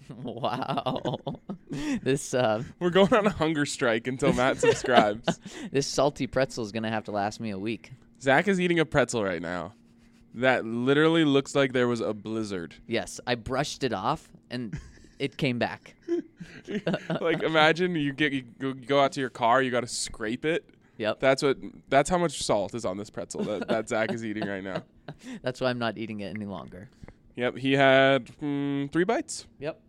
Wow. This we're going on a hunger strike until Matt subscribes. This salty pretzel is going to have to last me a week. Zach is eating a pretzel right now that literally looks like there was a blizzard. Yes, I brushed it off and it came back. Like, imagine you go out to your car, you got to scrape it. Yep. That's how much salt is on this pretzel that Zach is eating right now. That's why I'm not eating it any longer. Yep, he had 3 bites. Yep.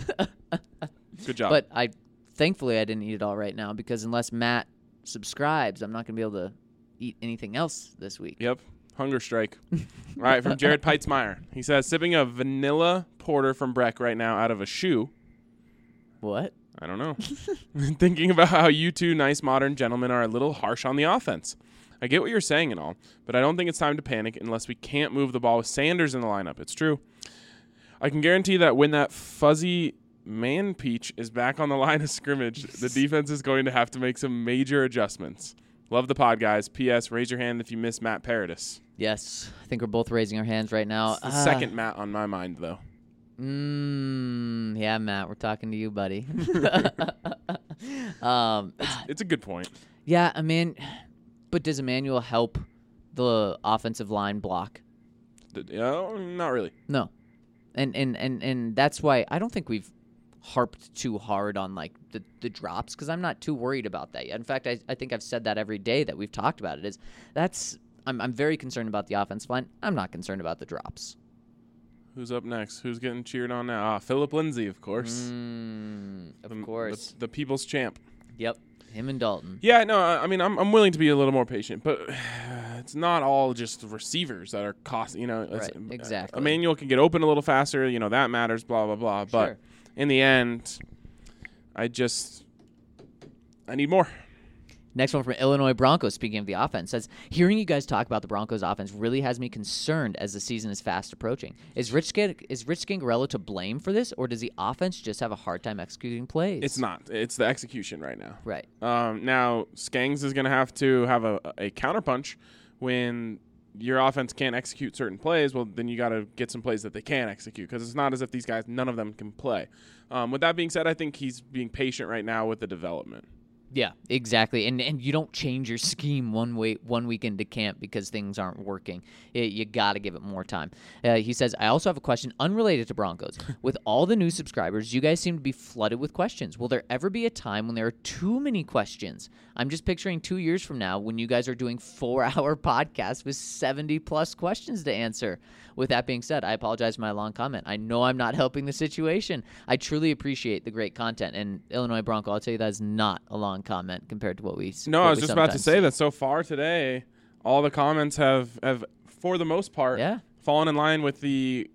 Good job. But thankfully I didn't eat it all right now, because unless Matt subscribes, I'm not going to be able to eat anything else this week. Yep. Hunger strike. All right, from Jared Peitzmeyer. He says, sipping a vanilla porter from Breck right now out of a shoe. What? I don't know. Thinking about how you two nice modern gentlemen are a little harsh on the offense. I get what you're saying and all, but I don't think it's time to panic unless we can't move the ball with Sanders in the lineup. It's true. I can guarantee that when that fuzzy man peach is back on the line of scrimmage, the defense is going to have to make some major adjustments. Love the pod, guys. P.S. Raise your hand if you miss Matt Paradis. Yes. I think we're both raising our hands right now. It's the second Matt on my mind, though. Yeah, Matt, we're talking to you, buddy. It's a good point. Yeah, I mean, but does Emmanuel help the offensive line block? Not really. No. And that's why I don't think we've harped too hard on like the drops, because I'm not too worried about that yet. In fact, I think I've said that every day that we've talked about it. I'm very concerned about the offensive line. I'm not concerned about the drops. Who's up next? Who's getting cheered on now? Philip Lindsay, of course. Of course. The people's champ. Yep. Him and Dalton. Yeah, no, I mean, I'm willing to be a little more patient, but it's not all just receivers that are costing, Right, exactly. Emmanuel can get open a little faster, that matters, blah, blah, blah. Sure. But in the end, I need more. Next one from Illinois Broncos, speaking of the offense, says, hearing you guys talk about the Broncos offense really has me concerned as the season is fast approaching. Is Rich Scangarello to blame for this, or does the offense just have a hard time executing plays? It's not. It's the execution right now. Right. Now, Skangs is going to have a counterpunch when your offense can't execute certain plays. Well, then you got to get some plays that they can execute, because it's not as if these guys, none of them can play. With that being said, I think he's being patient right now with the development. Yeah, exactly. And you don't change your scheme one week into camp because things aren't working. You got to give it more time. He says, I also have a question unrelated to Broncos. With all the new subscribers, you guys seem to be flooded with questions. Will there ever be a time when there are too many questions? I'm just picturing 2 years from now when you guys are doing 4-hour podcasts with 70-plus questions to answer. With that being said, I apologize for my long comment. I know I'm not helping the situation. I truly appreciate the great content. And Illinois Bronco, I'll tell you that is not a long comment compared to what we see. No, I was just about to say that so far today, all the comments have for the most part, fallen in line with the.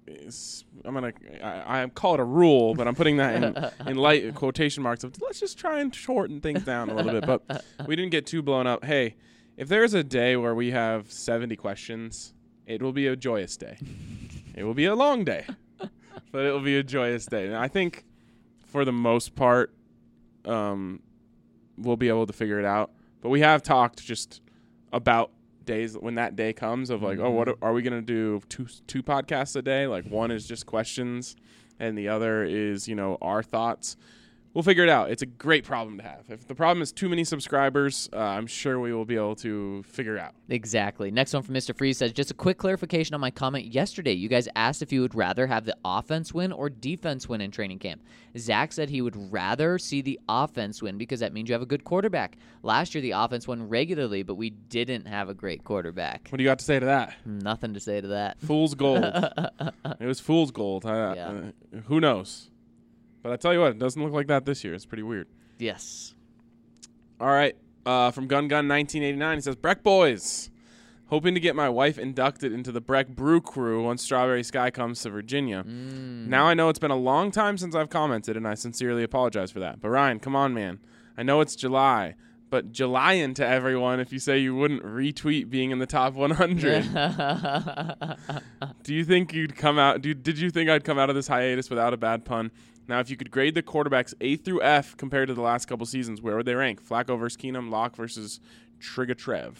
I call it a rule, but I'm putting that in light quotation marks of let's just try and shorten things down a little bit. But we didn't get too blown up. Hey, if there's a day where we have 70 questions, it will be a joyous day. It will be a long day, but it will be a joyous day. And I think for the most part, we'll be able to figure it out. But we have talked just about days when that day comes of like, what are we going to do? Two podcasts a day? Like one is just questions and the other is, our thoughts. We'll figure it out. It's a great problem to have. If the problem is too many subscribers, I'm sure we will be able to figure it out. Exactly. Next one from Mr. Freeze says, just a quick clarification on my comment yesterday. You guys asked if you would rather have the offense win or defense win in training camp. Zach said he would rather see the offense win because that means you have a good quarterback. Last year, the offense won regularly, but we didn't have a great quarterback. What do you got to say to that? Nothing to say to that. Fool's gold. It was fool's gold. Who knows? But I tell you what, it doesn't look like that this year. It's pretty weird. Yes. All right. From Gun 1989, he says, Breck boys, hoping to get my wife inducted into the Breck Brew Crew once Strawberry Sky comes to Virginia. Now I know it's been a long time since I've commented, and I sincerely apologize for that. But Ryan, come on, man. I know it's July, but Julyin' to everyone if you say you wouldn't retweet being in the top 100. Do you think you'd come out? Did you think I'd come out of this hiatus without a bad pun? Now, if you could grade the quarterbacks A through F compared to the last couple seasons, where would they rank? Flacco versus Keenum, Locke versus Trigatrev.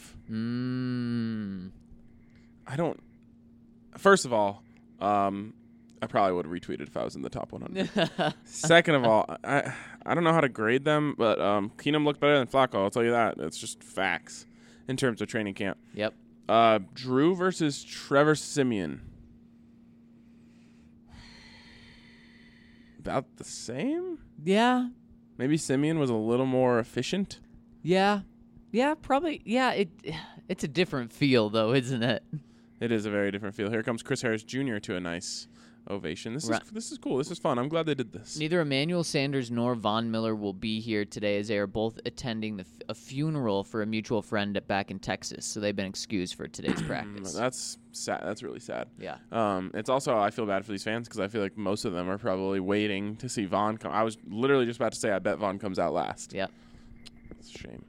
I don't. First of all, I probably would have retweeted if I was in the top 100. Second of all, I don't know how to grade them, but Keenum looked better than Flacco. I'll tell you that. It's just facts in terms of training camp. Yep. Drew versus Trevor Siemian. About the same? Yeah. Maybe Siemian was a little more efficient? Yeah. Yeah, probably. Yeah, it's a different feel, though, isn't it? It is a very different feel. Here comes Chris Harris Jr. to a nice ovation. This is cool. This is fun. I'm glad they did this. Neither Emmanuel Sanders nor Von Miller will be here today as they are both attending a funeral for a mutual friend back in Texas, so they've been excused for today's practice. That's sad. That's really sad. Yeah. It's also, I feel bad for these fans because I feel like most of them are probably waiting to see Von come. I was literally just about to say I bet Von comes out last. Yeah. It's a shame.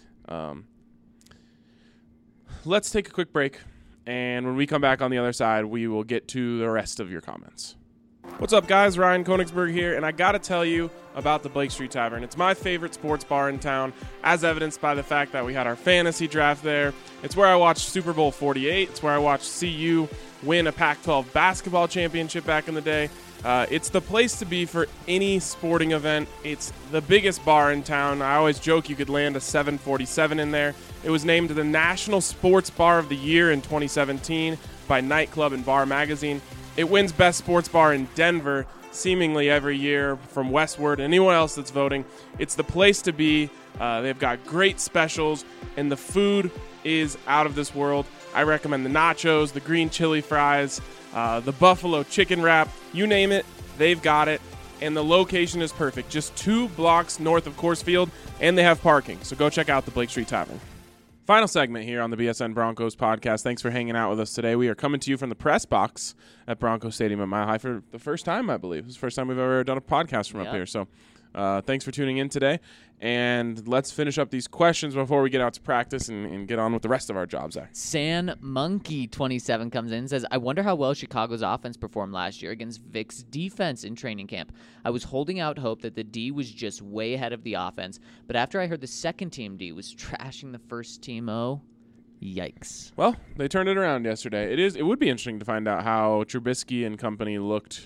Let's take a quick break. And when we come back on the other side, we will get to the rest of your comments. What's up, guys? Ryan Koenigsberg here, and I got to tell you about the Blake Street Tavern. It's my favorite sports bar in town, as evidenced by the fact that we had our fantasy draft there. It's where I watched Super Bowl 48. It's where I watched CU win a Pac-12 basketball championship back in the day. It's the place to be for any sporting event. It's the biggest bar in town. I always joke you could land a 747 in there. It was named the National Sports Bar of the Year in 2017 by Nightclub and Bar Magazine. It wins Best Sports Bar in Denver seemingly every year from Westward. Anyone else that's voting, it's the place to be. They've got great specials, and the food is out of this world. I recommend the nachos, the green chili fries, the buffalo chicken wrap. You name it, they've got it. And the location is perfect. Just 2 blocks north of Coors Field, and they have parking. So go check out the Blake Street Tavern. Final segment here on the BSN Broncos podcast. Thanks for hanging out with us today. We are coming to you from the press box at Broncos Stadium at Mile High for the first time, I believe. It's the first time we've ever done a podcast from up here. So thanks for tuning in today. And let's finish up these questions before we get out to practice and get on with the rest of our jobs, Zach. San Monkey 27 comes in and says, I wonder how well Chicago's offense performed last year against Vic's defense in training camp. I was holding out hope that the D was just way ahead of the offense, but after I heard the second team D was trashing the first team O, yikes. Well, they turned it around yesterday. It would be interesting to find out how Trubisky and company looked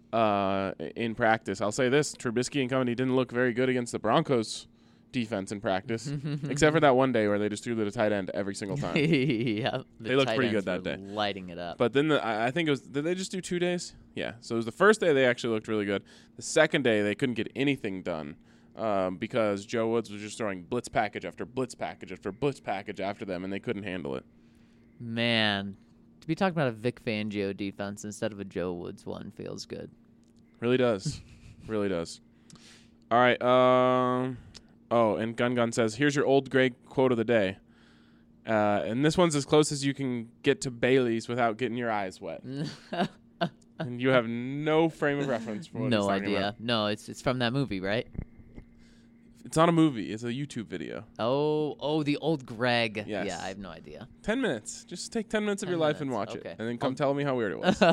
in practice. I'll say this, Trubisky and company didn't look very good against the Broncos defense in practice, except for that one day where they just threw to the tight end every single time. Yeah, they looked pretty good that day. Lighting it up. But then I think it was, did they just do 2 days? Yeah. So it was the first day they actually looked really good. The second day they couldn't get anything done because Joe Woods was just throwing blitz package after blitz package after blitz package after them, and they couldn't handle it. Man, to be talking about a Vic Fangio defense instead of a Joe Woods one feels good. Really does. Really does. All right. And Gun says, here's your old Greg quote of the day. And this one's as close as you can get to Bailey's without getting your eyes wet. And you have no frame of reference for what he's talking idea. about. No, it's from that movie, right? It's not a movie. It's a YouTube video. Oh, the old Greg. Yes. Yeah, I have no idea. 10 minutes. Just take 10 minutes of your life and watch okay. it. And then come tell me how weird it was.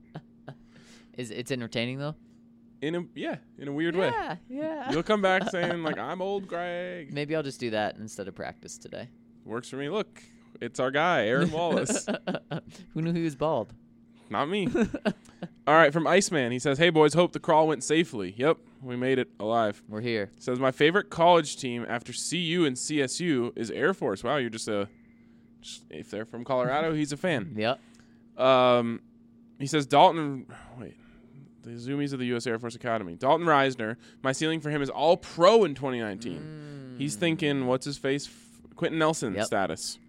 It's entertaining, though? In a weird way. Yeah. You'll come back saying, like, I'm old Greg. Maybe I'll just do that instead of practice today. Works for me. Look, it's our guy, Aaron Wallace. Who knew he was bald? Not me. All right, from Iceman. He says, hey, boys, hope the crawl went safely. Yep, we made it alive. We're here. Says, my favorite college team after CU and CSU is Air Force. Wow, you're just if they're from Colorado, he's a fan. Yep. He says, the Zoomies of the U.S. Air Force Academy. Dalton Reisner, my ceiling for him is all pro in 2019. He's thinking, what's his face? Quentin Nelson status.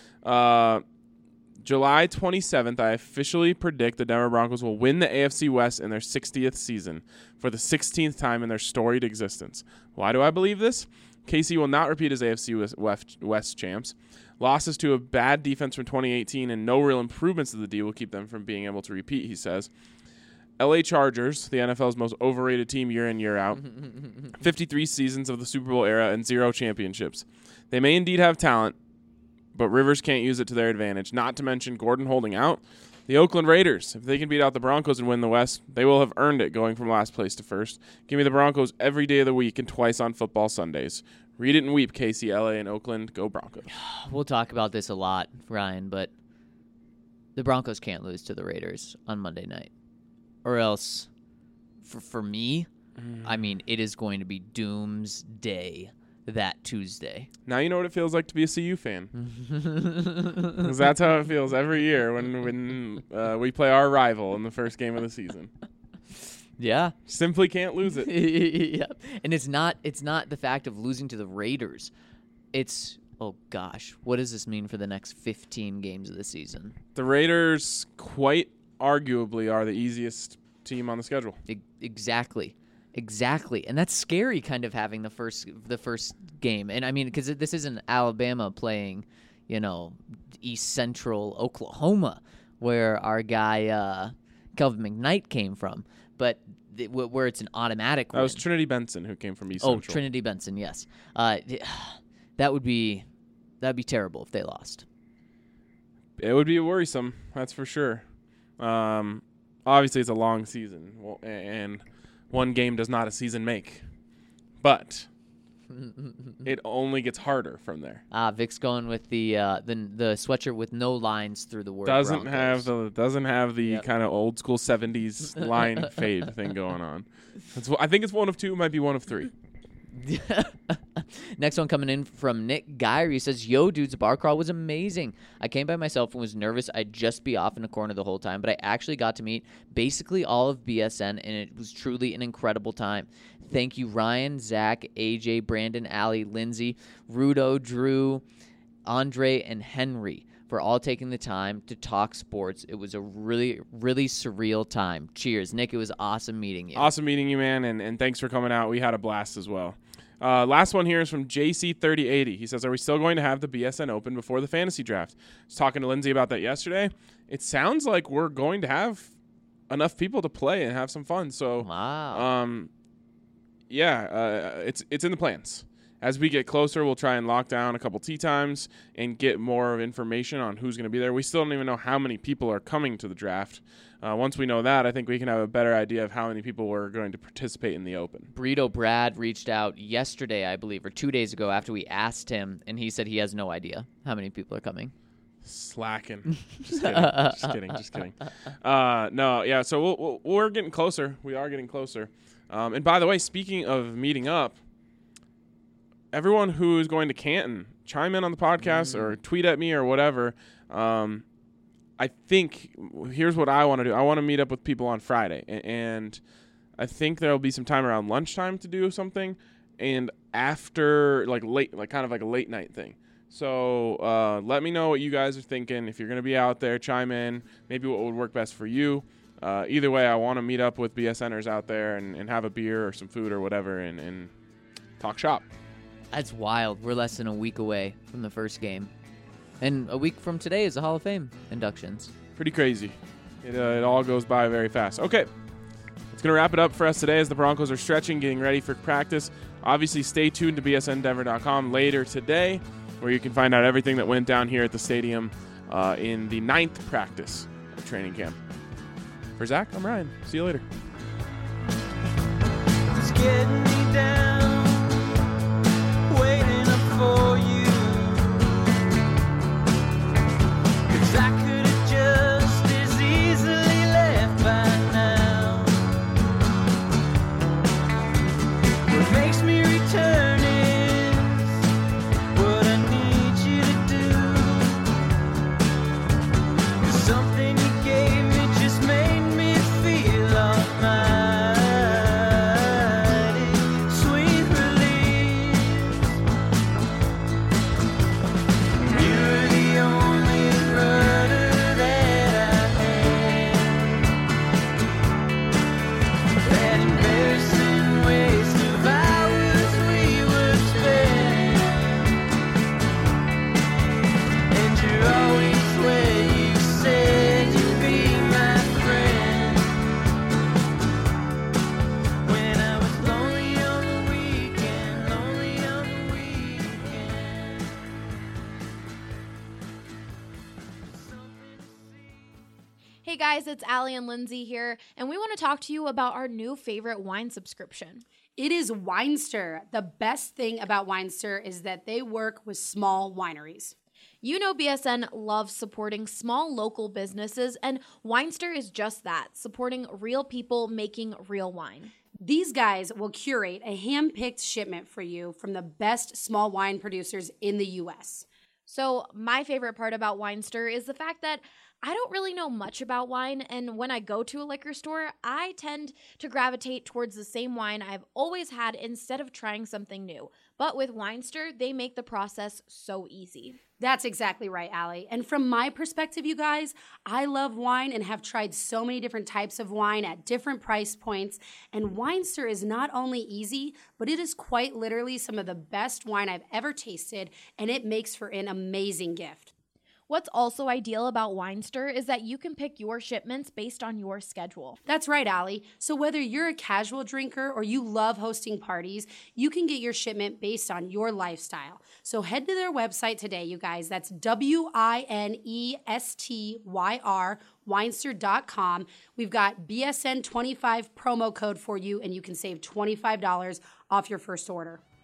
July 27th, I officially predict the Denver Broncos will win the AFC West in their 60th season for the 16th time in their storied existence. Why do I believe this? KC will not repeat as AFC West champs. Losses to a bad defense from 2018 and no real improvements to the D will keep them from being able to repeat, he says. LA Chargers, the NFL's most overrated team year in, year out. 53 seasons of the Super Bowl era and 0 championships. They may indeed have talent, but Rivers can't use it to their advantage, not to mention Gordon holding out. The Oakland Raiders, if they can beat out the Broncos and win the West, they will have earned it going from last place to first. Give me the Broncos every day of the week and twice on football Sundays. Read it and weep, KC, LA, and Oakland. Go Broncos. We'll talk about this a lot, Ryan, but the Broncos can't lose to the Raiders on Monday night. Or else, for me, I mean, it is going to be doomsday that Tuesday. Now you know what it feels like to be a CU fan. Because that's how it feels every year when we play our rival in the first game of the season. Yeah. Simply can't lose it. Yeah. And it's not the fact of losing to the Raiders. It's, oh gosh, what does this mean for the next 15 games of the season? The Raiders quite arguably are the easiest team on the schedule. Exactly. And that's scary, kind of having the first game. And I mean, because this isn't Alabama playing, East Central Oklahoma, where our guy Kelvin McKnight came from, but where it's an automatic win. That was Trinity Benson who came from East Central. Oh, Trinity Benson, yes. That'd be terrible if they lost. It would be worrisome, that's for sure. Obviously, it's a long season, and one game does not a season make. But it only gets harder from there. Vic's going with the sweatshirt with no lines through the word. Doesn't Broncos. have the kind of old school 70s line fade thing going on. I think it's one of two, might be one of three. Next one coming in from Nick Geyer. He says, yo, dudes, bar crawl was amazing. I came by myself and was nervous I'd just be off in a corner the whole time, but I actually got to meet basically all of BSN, and it was truly an incredible time. Thank you, Ryan, Zach, AJ, Brandon, Allie, Lindsay, Rudo, Drew, Andre, and Henry for all taking the time to talk sports. It was a really, really surreal time. Cheers. Nick, it was awesome meeting you. Awesome meeting you, man, and thanks for coming out. We had a blast as well. Last one here is from JC3080. He says, are we still going to have the BSN Open before the fantasy draft? I was talking to Lindsay about that yesterday. It sounds like we're going to have enough people to play and have some fun. So, wow. It's in the plans. As we get closer, we'll try and lock down a couple tee times and get more information on who's going to be there. We still don't even know how many people are coming to the draft. Once we know that, I think we can have a better idea of how many people are going to participate in the Open. Burrito Brad reached out yesterday, I believe, or 2 days ago after we asked him, and he said he has no idea how many people are coming. Slacking. Just kidding. So we're getting closer. We are getting closer. And by the way, speaking of meeting up, everyone who is going to Canton, chime in on the podcast or tweet at me or whatever. I think here's what I want to do. I want to meet up with people on Friday, and I think there'll be some time around lunchtime to do something, and after kind of like a late night thing. So let me know what you guys are thinking. If you're going to be out there, chime in. Maybe what would work best for you. Either way, I want to meet up with BSNers out there and have a beer or some food or whatever and talk shop. That's wild. We're less than a week away from the first game. And a week from today is the Hall of Fame inductions. Pretty crazy. It all goes by very fast. Okay, it's going to wrap it up for us today as the Broncos are stretching, getting ready for practice. Obviously, stay tuned to bsndenver.com later today, where you can find out everything that went down here at the stadium in the 9th practice of training camp. For Zach, I'm Ryan. See you later. It's getting me down, waiting up for you. 'Cause I could have just as easily left by now. What makes me return is what I need you to do. 'Cause something you gave me just made me feel almighty. Sweet release. You're the only rudder that I had. That embarrassing waste of hours we would spend. And you're always where you said you'd be my friend. When I was lonely on the weekend, Hey guys, it's Allie and Lindsay here, and we want to talk to you about our new favorite wine subscription. It is Winester. The best thing about Winester is that they work with small wineries. You know BSN loves supporting small local businesses, and Winester is just that, supporting real people making real wine. These guys will curate a hand-picked shipment for you from the best small wine producers in the U.S. So my favorite part about Winester is the fact that I don't really know much about wine, and when I go to a liquor store, I tend to gravitate towards the same wine I've always had instead of trying something new. But with Winester, they make the process so easy. That's exactly right, Allie. And from my perspective, you guys, I love wine and have tried so many different types of wine at different price points. And Winester is not only easy, but it is quite literally some of the best wine I've ever tasted, and it makes for an amazing gift. What's also ideal about Winester is that you can pick your shipments based on your schedule. That's right, Allie. So whether you're a casual drinker or you love hosting parties, you can get your shipment based on your lifestyle. So head to their website today, you guys. That's WINESTYR, Winester.com. We've got BSN25 promo code for you, and you can save $25 off your first order.